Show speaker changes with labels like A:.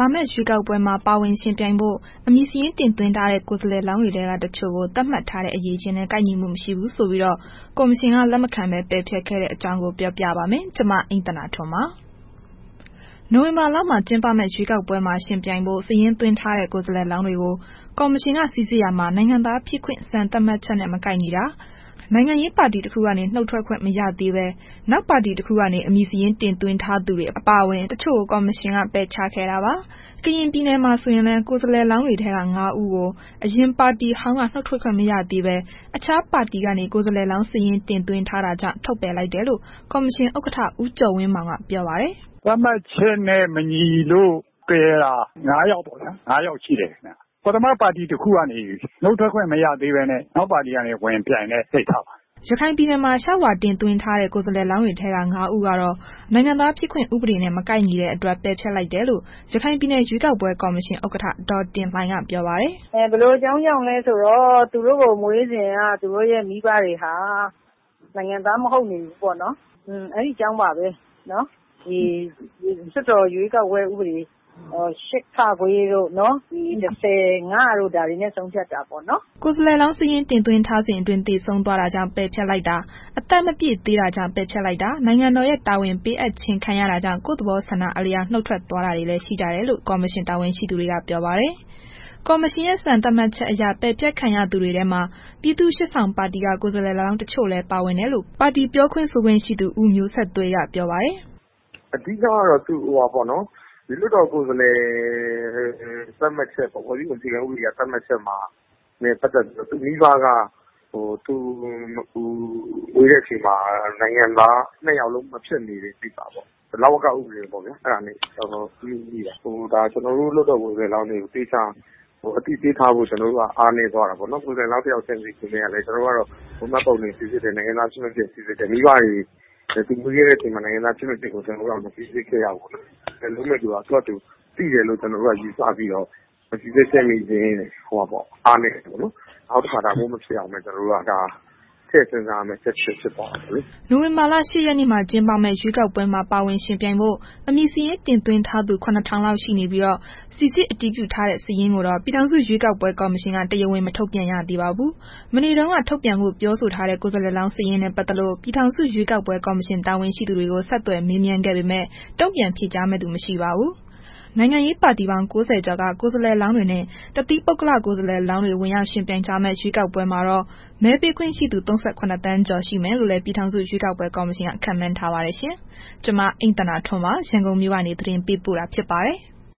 A: လာမယ့်ရွေးကောက်ပွဲမှာပါဝင်ယှဉ်ပြိုင်ဖို့ အမည်စာရင်းတင်သွင်းထားတဲ့ ကိုယ်စားလှယ်လောင်းတွေထဲက တချို့ကို သတ်မှတ်ထားတဲ့ အရည်အချင်းနဲ့ ကိုက်ညီမှုမရှိဘူးဆိုပြီး ကော်မရှင်က လက်မခံဘဲ ပယ်ဖျက်ခဲ့တဲ့အကြောင်းကို ပြောပြပါမယ်။ ဗွီအိုအေမြန်မာပိုင်းသတင်းထောက် မအိမ့်သန္တာထွန်းက သတင်းပေးပို့ထားပါတယ်။ နိုဝင်ဘာလမှာ ကျင်းပမယ့် ရွေးကောက်ပွဲမှာ ယှဉ်ပြိုင်ဖို့ စာရင်းသွင်းထားတဲ့ ကိုယ်စားလှယ်လောင်းတွေကို ကော်မရှင်က စိစစ်ရာမှာ နိုင်ငံသားဖြစ်ခွင့် စံသတ်မှတ်ချက်နဲ့ မကိုက်ညီတာ၊ နိုင်ငံရေးပါတီတစ်ခုကနေ နုတ်ထွက်ခွင့်မရသေးဘဲ နောက်ပါတီတစ်ခုကနေ အမည်စာရင်းတင်သွင်းထားသူတွေ အပါအဝင် တချို့ကို ကော်မရှင်က ပယ်ချခဲ့တာပါ။ ကရင်ပြည်နယ်မှာဆိုရင်လည်း ကိုယ်စားလှယ်လောင်းတွေထဲက ၅ ဦးကို အရင်ပါတီဟောင်းက နုတ်ထွက်ခွင့်မရသေးဘဲ အခြားပါတီကနေ ကိုယ်စားလှယ်လောင်းစာရင်း တင်သွင်းထားတာကြောင့် ထုတ်ပယ်လိုက်တယ်လို့ ကော်မရှင်ဥက္ကဋ္ဌ ဦးကျော်ဝင်းမောင်က ပြောပါတယ်။
B: "သတ်မှတ်ချက်နဲ့မညီလို့ပယ်တာ ၅ ယောက်ပေါ့ဗျာ။ ၅ ယောက်ရှိတယ်ခင်ဗျ။ ပထမပါတီတစ်ခုကနေ နုတ်ထွက်ခွင့်မရသေးဘဲနဲ့ နောက်ပါတီကနေ ဝင်ပြိုင်တဲ့ကိစ္စပါ။
A: " ရခိုင်ပြည်နယ်မှာ လျှောက်လွှာတင်သွင်းထားတဲ့ ကိုယ်စားလှယ်လောင်းတွေထဲက ၅ ဦးကတော့ နိုင်ငံသားဖြစ်ခွင့်ဥပဒေနဲ့ မကိုက်ညီတဲ့အတွက် ပယ်ဖျက်လိုက်တယ်လို့ ရခိုင်ပြည်နယ် ရွေးကောက်ပွဲကော်မရှင် ဥက္ကဋ္ဌ ဒေါ်တင်လှိုင်က ပြောပါတယ်။
C: "ဘယ်လိုအကြောင်းကြောင့်လဲဆိုတော့ သူတို့ကိုမွေးစဉ်က သူတို့ရဲ့မိဘတွေဟာ နိုင်ငံသားမဟုတ်နေဘူးပေါ့နော်။ အဲ့ဒီအကြောင်းပါပဲနော်။ ဒီလွှတ်တော်ရွေးကောက်ပွဲဥပဒေ ၈ တို့နော်။ 10 တို့ ဒါတွေနဲ့ ဆုံးဖြတ်တာပေါ့နော်။
A: " ကိုယ်စားလှယ်လောင်းစာရင်း တင်သွင်းထားစဉ်အတွင်း သေဆုံးသွားတာကြောင့် ပယ်ဖျက်လိုက်တာ၊ အသက်မပြည့်သေးတာကြောင့် ပယ်ဖျက်လိုက်တာ၊ နိုင်ငံတော်ရဲ့ တာဝန်ပေးအပ်ခြင်းခံရတာကြောင့် ကိုယ့်သဘောဆန္ဒအလျောက် နုတ်ထွက်သွားတာတွေလည်း ရှိကြတယ်လို့ ကော်မရှင်တာဝန်ရှိသူတွေက ပြောပါတယ်။ ကော်မရှင်ရဲ့ စံသတ်မှတ်ချက်အရ ပယ်ဖျက်ခံရသူတွေထဲမှာ ပြည်သူ့ရှေ့ဆောင်ပါတီက ကိုယ်စားလှယ်လောင်း တချို့လည်း ပါဝင်တယ်လို့ ပါတီပြောခွင့်ဆိုခွင့်ရှိသူ ဦးမျိုးဆက်သွေးက ပြောပါတယ်။
D: "အဓိကကတော့ လွှတ်တော်ကိုယ်စားလှယ်သတ်မှတ်ချက်ပေါ့။ ဖွဲ့စည်းပုံအခြေခံဥပဒေအရ သတ်မှတ်ချက်နဲ့ ပတ်သက်ပြီးတော့ သူ့မိဘက သူမွေးတဲ့အချိန်မှာ နိုင်ငံသား ၂ ယောက်လုံး မဖြစ်နေတဲ့ကိစ္စပေါ့။ လဝက ဥပဒေပေါ့ဗျာ။ အဲ့ဒါနဲ့ ညှိတာ။ ဒါကျွန်တော်တို့ လွှတ်တော်ကိုယ်စားလှယ်လောင်းတွေကို သေချာအသိပေးထားဖို့ အားနည်းသွားတာပေါ့နော်။ ကိုယ်စားလှယ်လောင်းတစ်ယောက်ချင်းစီကိုလည်း မှတ်ပုံတင်စိစစ်တယ်။ နိုင်ငံသားဖြစ်မဖြစ်စိစစ်တယ်။ မိဘတွေ သူမွေးတဲ့အချိန်မှာ နိုင်ငံသားဖြစ်မဖြစ်ကို မစိစစ်ခဲ့ရဘူးပေါ့နော်။ လုပ်မယ့်သူက သူဟာသူသိတယ်လို့ ယူဆပြီးတော့ မစိစစ်ခဲ့မိခြင်း အားနည်းတယ်ပေါ့နော်။ နောက်တစ်ခါ ဒါမျိုးမဖြစ်အောင် ထည့်စဉ်းစားရမယ့် အချက်ဖြစ်သွားတာပေါ့လေ။
A: " နိုဝင်ဘာလ ၈ ရက်နေ့မှာ ကျင်းပမယ့် ရွေးကောက်ပွဲမှာ ပါဝင်ယှဉ်ပြိုင်ဖို့ အမည်စာရင်းတင်သွင်းထားသူ ၇,၀၀၀ လောက်ရှိနေပြီး စိစစ်အတည်ပြုထားတဲ့ စာရင်းကိုတော့ ပြည်ထောင်စု ရွေးကောက်ပွဲ ကော်မရှင်က တရားဝင် မထုတ်ပြန်ရသေးပါဘူး။ မနေ့တုန်းက ထုတ်ပြန်ဖို့ ပြောဆိုထားတဲ့ ကိုယ်စားလှယ်လောင်း စာရင်းနဲ့ ပတ်သက်လို့ ပြည်ထောင်စု ရွေးကောက်ပွဲ ကော်မရှင် တာဝန်ရှိသူတွေကို ဆက်သွယ်မေးမြန်းခဲ့ပေမဲ့ တုံ့ပြန်ဖြေကြားမယ့်သူ မရှိပါဘူး။ နိုင်ငံရေးပါတီပေါင်း ၉၀ ကျော်က ကိုယ်စားလှယ်လောင်းတွေနဲ့ တသီးပုဂ္ဂလကိုယ်စားလှယ်လောင်းတွေ ဝင်ရောက်ယှဉ်ပြိုင်ကြမယ့် ရွေးကောက်ပွဲမှာတော့ မဲပေးခွင့်ရှိသူ ၃၇ သန်းကျော် ရှိမယ်လို့လည်း ပြည်ထောင်စု ရွေးကောက်ပွဲ ကော်မရှင်က ခန့်မှန်းထားပါတယ်ရှင်။ ကျွန်မအိမ့်သန္တာထွန်းပါ ရန်ကုန်မြို့ကနေ သတင်းပေးပို့တာဖြစ်ပါတယ်။